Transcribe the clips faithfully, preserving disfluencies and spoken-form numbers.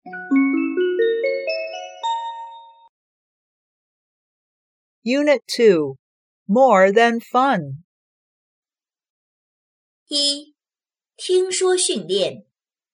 Unit two, More than fun. 一、听说训练。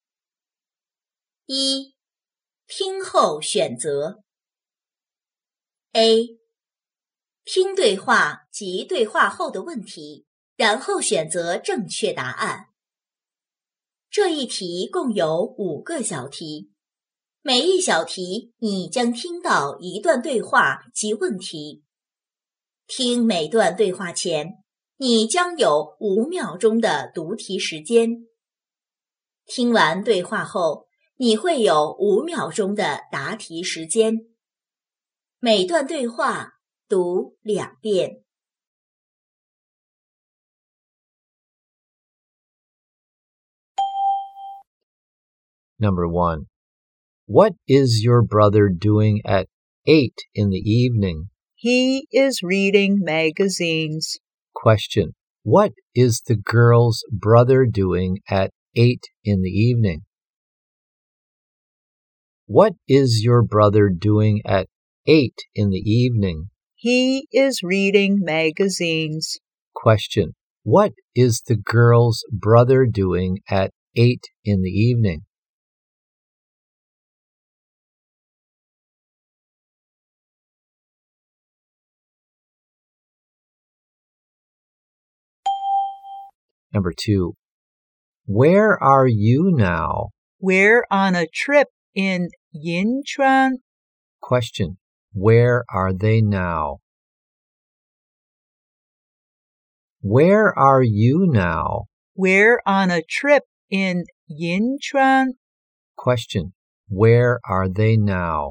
一、听后选择。A、听对话及对话后的问题，然后选择正确答案。这一题共有五个小题，每一小题你将听到一段对话及问题。听每段对话前，你将有五秒钟的读题时间。听完对话后，你会有五秒钟的答题时间。每段对话读两遍。 Number one. What is your brother doing at eight in the evening? He is reading magazines. Question. What is the girl's brother doing at eight in the evening? What is your brother doing at eight in the evening? He is reading magazines. Question. What is the girl's brother doing at eight in the evening? Number two. Where are you now? We're on a trip in Yinchuan. Question. Where are they now? Where are you now? We're on a trip in Yinchuan. Question. Where are they now?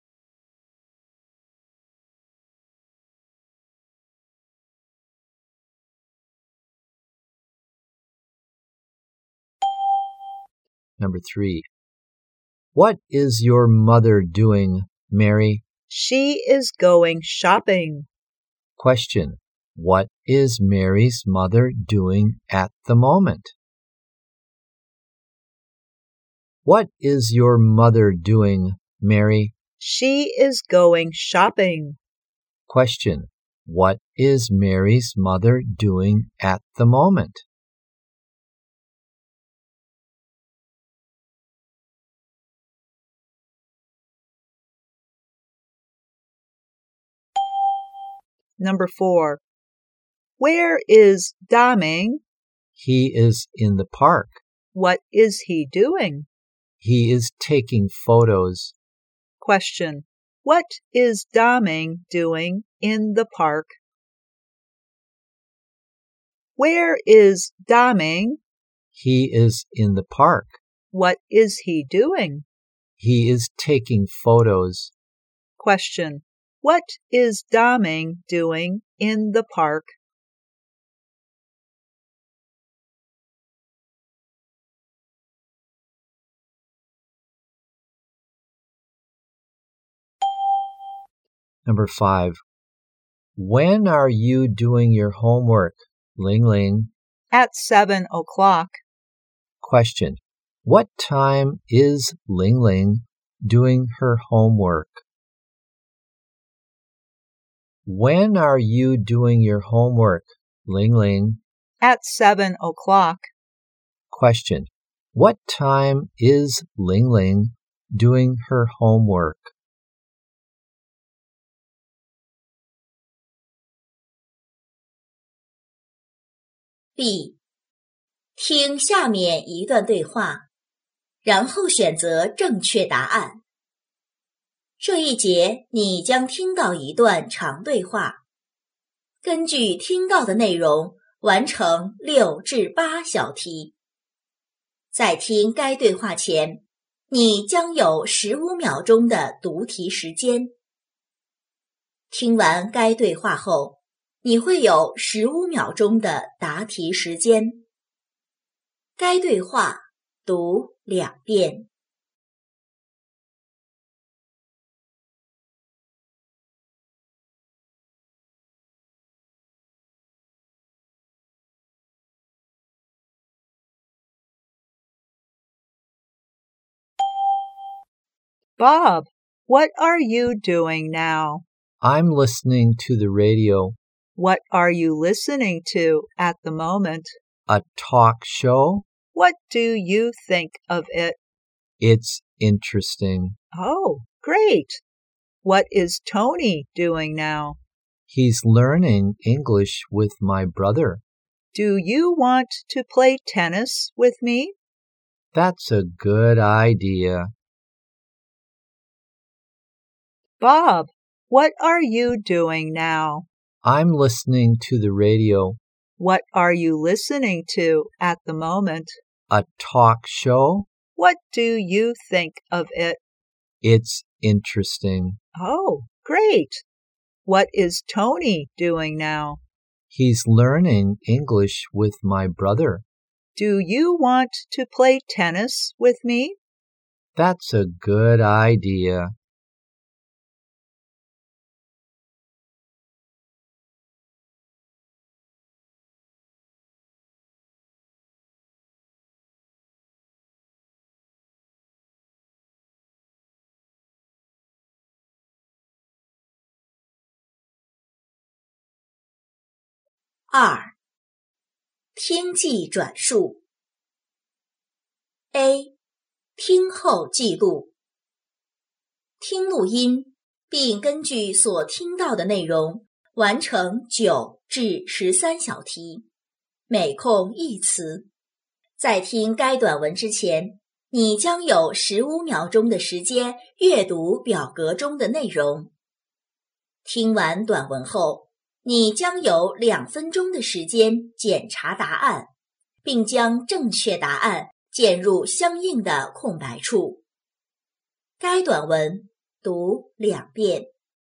Number three. What is your mother doing, Mary? She is going shopping. Question. What is Mary's mother doing at the moment? What is your mother doing, Mary? She is going shopping. Question. What is Mary's mother doing at the moment? Number four. Where is Daming? He is in the park. What is he doing? He is taking photos. Question. What is Daming doing in the park? Where is Daming? He is in the park. What is he doing? He is taking photos. Question. What is Daming doing in the park? Number five. When are you doing your homework, Ling Ling? At seven o'clock. Question. What time is Ling Ling doing her homework? When are you doing your homework, Ling Ling? At seven o'clock. Question. What time is Ling Ling doing her homework? B. 听下面一段对话，然后选择正确答案。这一节你将听到一段长对话，根据听到的内容完成六至八小题。在听该对话前，你将有十五秒钟的读题时间。听完该对话后，你会有十五秒钟的答题时间。该对话读两遍。 Bob, what are you doing now? I'm listening to the radio. What are you listening to at the moment? A talk show? What do you think of it? It's interesting. Oh, great. What is Tony doing now? He's learning English with my brother. Do you want to play tennis with me? That's a good idea. Bob, what are you doing now? I'm listening to the radio. What are you listening to at the moment? A talk show? What do you think of it? It's interesting. Oh, great. What is Tony doing now? He's learning English with my brother. Do you want to play tennis with me? That's a good idea. 二、听记转述。A. 听后记录。听录音，并根据所听到的内容完成九至十三小题，每空一词。在听该短文之前，你将有十五秒钟的时间阅读表格中的内容。听完短文后，你将有两分钟的时间检查答案，并将正确答案剪入相应的空白处。该短文读两遍。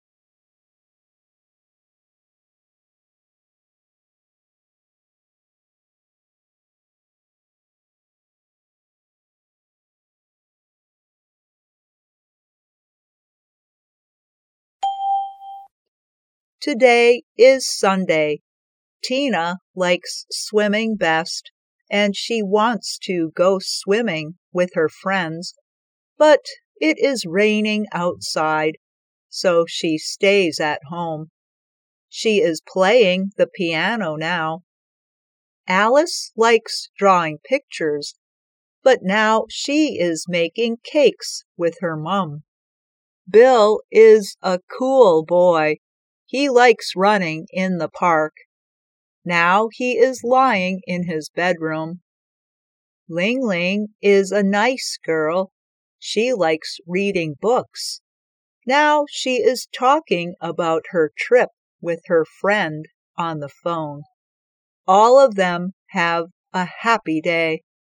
Today is Sunday. Tina likes swimming best, and she wants to go swimming with her friends, but it is raining outside, so she stays at home. She is playing the piano now. Alice likes drawing pictures, but now she is making cakes with her mum. Bill is a cool boy. He likes running in the park. Now he is lying in his bedroom. Ling Ling is a nice girl. She likes reading books. Now she is talking about her trip with her friend on the phone. All of them have a happy day.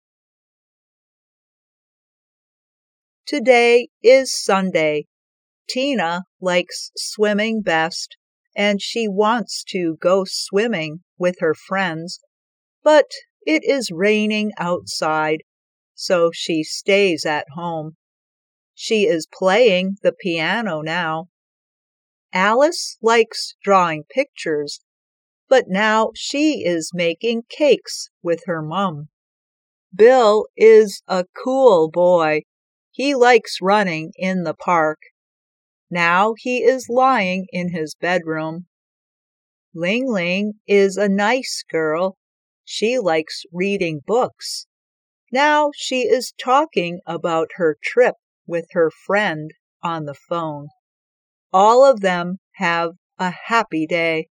Today is Sunday. Tina likes swimming best, and she wants to go swimming with her friends, but it is raining outside, so she stays at home. She is playing the piano now. Alice likes drawing pictures, but now she is making cakes with her mum. Bill is a cool boy. He likes running in the park. Now he is lying in his bedroom. Ling Ling is a nice girl. She likes reading books. Now she is talking about her trip with her friend on the phone. All of them have a happy day.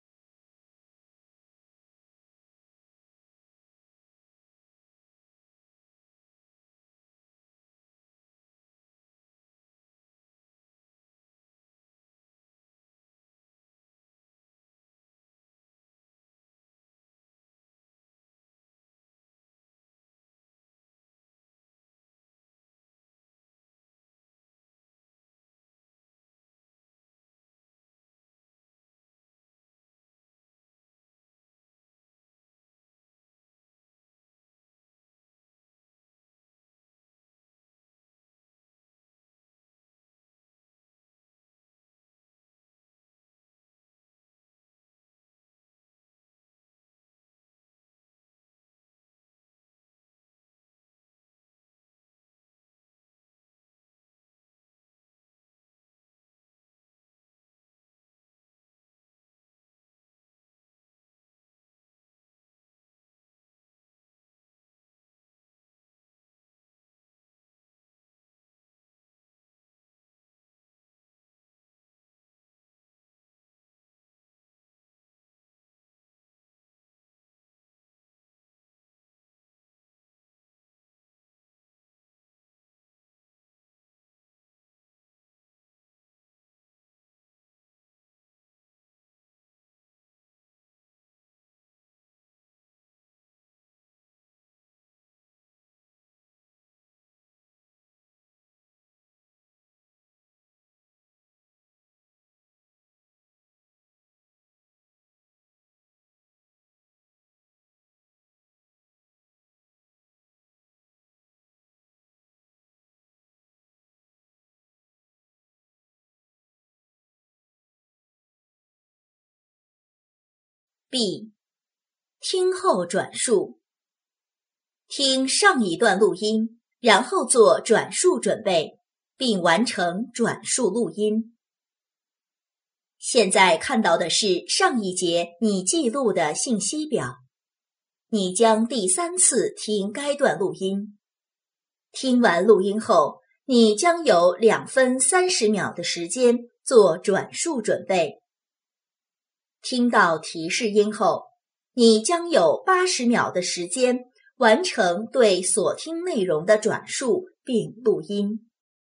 B. 听后转述。听上一段录音，然后做转述准备，并完成转述录音。现在看到的是上一节你记录的信息表。你将第三次听该段录音。听完录音后，你将有两分三十秒的时间做转述准备。听到提示音后，你将有八十秒的时间完成对所听内容的转述并录音。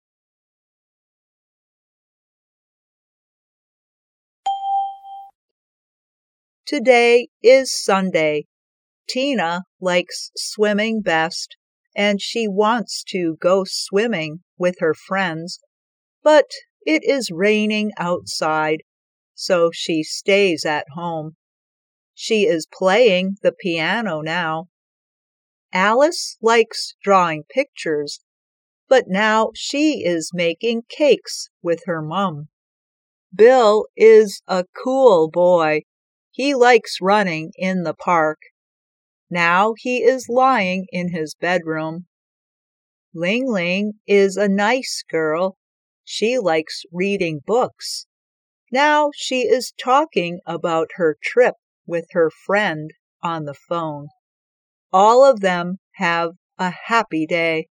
Today is Sunday. Tina likes swimming best, and she wants to go swimming with her friends, but it is raining outside, so she stays at home. She is playing the piano now. Alice likes drawing pictures, but now she is making cakes with her mum. Bill is a cool boy. He likes running in the park. Now he is lying in his bedroom. Ling Ling is a nice girl. She likes reading books. Now she is talking about her trip with her friend on the phone. All of them have a happy day.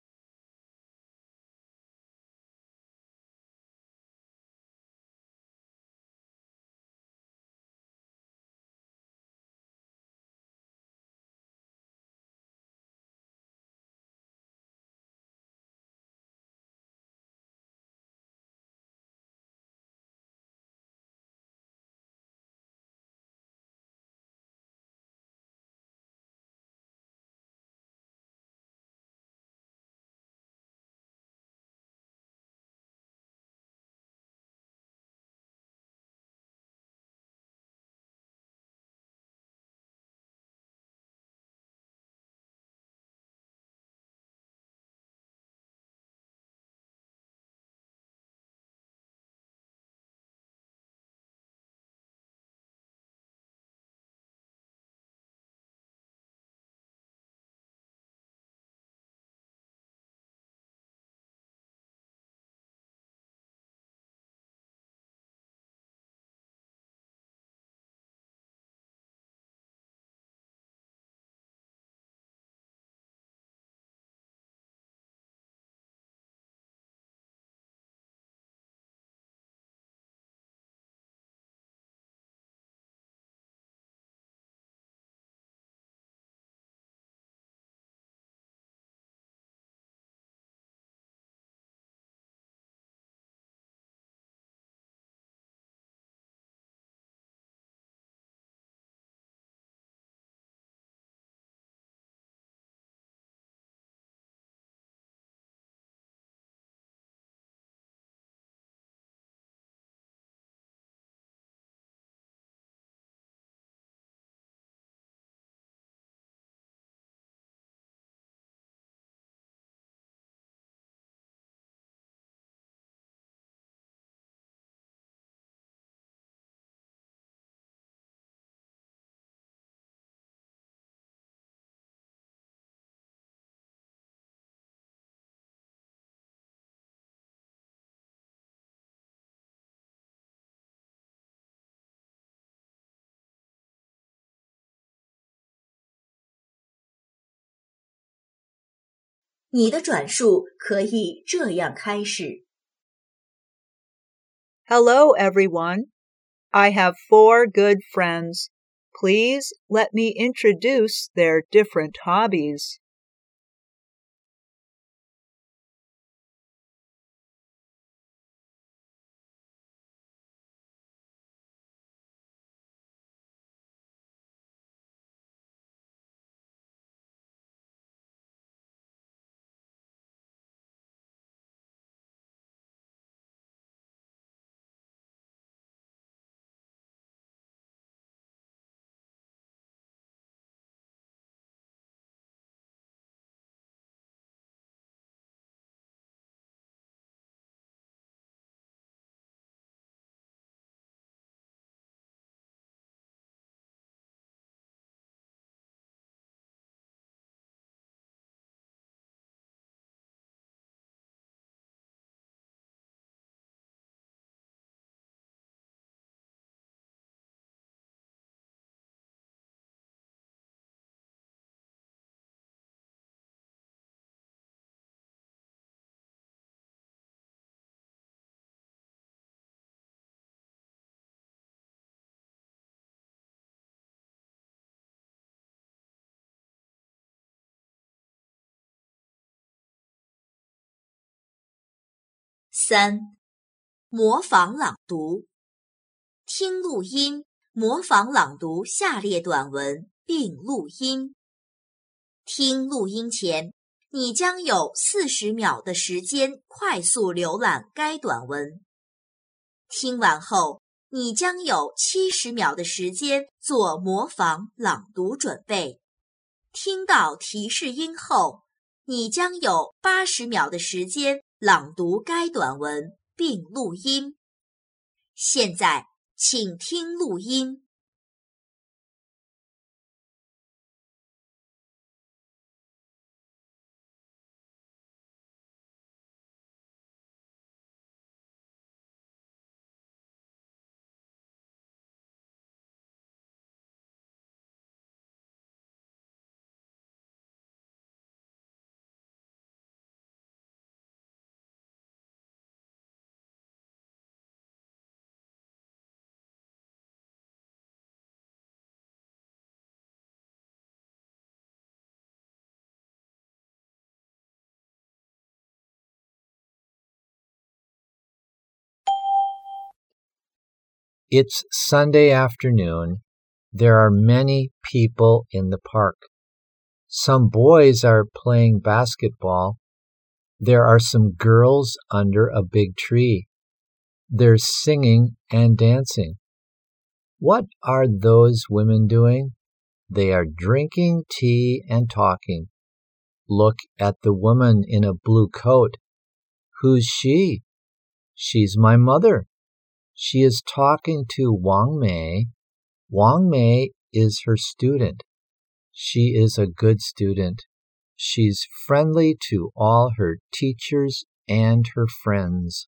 你的转述可以这样开始。 Hello, everyone. I have four good friends. Please let me introduce their different hobbies. 三、模仿朗读。听录音，模仿朗读下列短文并录音。听录音前，你将有四十秒的时间快速浏览该短文。听完后，你将有七十秒的时间做模仿朗读准备。听到提示音后，你将有八十秒的时间朗读该短文并录音。现在，请听录音。 It's Sunday afternoon. There are many people in the park. Some boys are playing basketball. There are some girls under a big tree. There's singing and dancing. What are those women doing? They are drinking tea and talking. Look at the woman in a blue coat. Who's she? She's my mother. She is talking to Wang Mei. Wang Mei is her student. She is a good student. She's friendly to all her teachers and her friends.